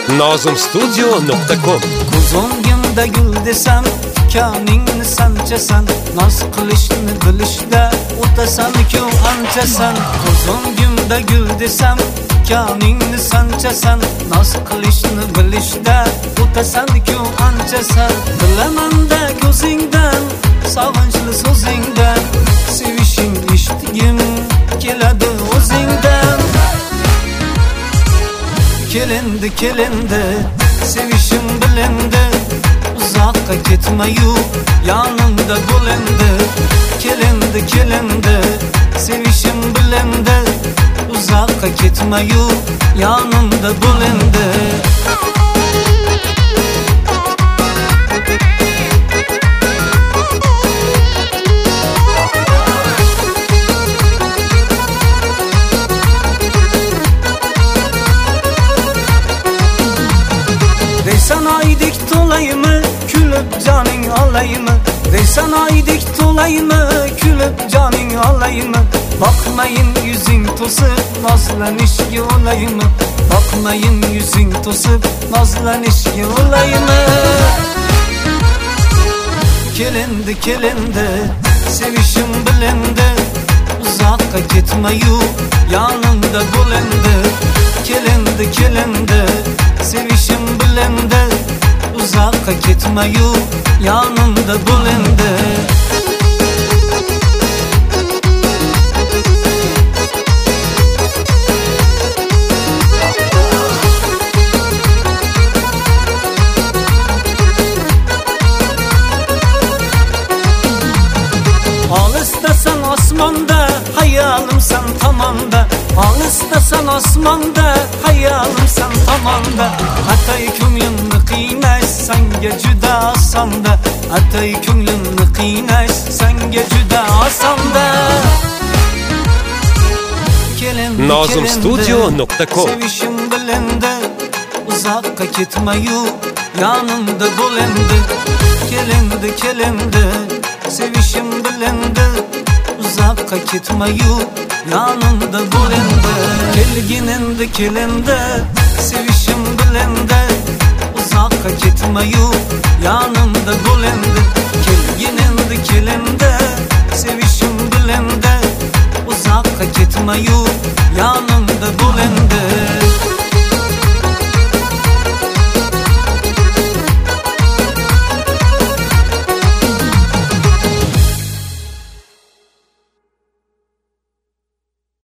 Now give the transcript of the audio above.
nozimstudio.com. Ko'zingimda gul desam, tikaningni sanchasan, noz qilishni bilishda o'tasan-ku anchasan. Ko'zingimda gul desam, tikaningni sanchasan, noz qilishni bilishda o'tasan-ku anchasan. Bilaman-da ko'zingdan, sog'inchli so'zingdan, sevishing eshitgim keladi o'zingdan. Kelindi kelindi, sevishim bilindi, uzoqqa ketmayu yonimda bo'l endi. Kelindi kelindi, sevishim bilindi, uzoqqa ketmayu yonimda bo'l endi. Deysan aydik to'laymi, kulib joning olaymi? Deysan aydik to'laymi, kulib joning olaymi? Boqmayin yuzing to'sib, nozlanishga olaymi? Boqmayin yuzing to'sib, nozlanishga olaymi? Kelindi kelindi, sevishim bilindi, uzoqqa ketmayu yonimda bo'l endi. Kelindi kelindi, sevishim bilindi, uzoqqa ketmayu yonimda bo'l endi. Olisdasan osmonda, hayolimsan tomonda. Olisdasan osmonda, hayolimsan tomonda. Atay ko'nglimni qiynash senga juda osonda. Atay ko'nglimni qiynash senga juda osonda. nozimstudio.com. Sevishim bilindi, uzoqqa ketmayu yonimda bo'l endi. Kelindi kelindi, sevishim bilindi, uzoqqa ketmayu yonimda bo'l endi. Kelgin endi kelindi, sevishim bilindi, uzoqqa ketmayu yonimda bo'l endi. Kelgin endi kelindi, sevishim bilindi, uzoqqa ketmayu yonimda bo'l endi.